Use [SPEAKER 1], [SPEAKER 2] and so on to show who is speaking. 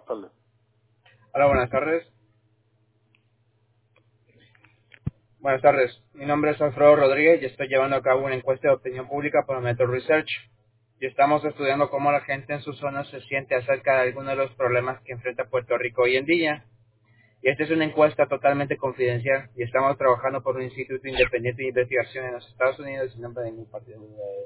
[SPEAKER 1] tardes.
[SPEAKER 2] Hola, buenas tardes. Buenas tardes. Mi nombre es Alfredo Rodríguez y estoy llevando a cabo una encuesta de opinión pública para Metro Research. Y estamos estudiando cómo la gente en su zona se siente acerca de algunos de los problemas que enfrenta Puerto Rico hoy en día. Y esta es una encuesta totalmente confidencial y estamos trabajando por un instituto independiente de investigación en los Estados Unidos en nombre de mi partido.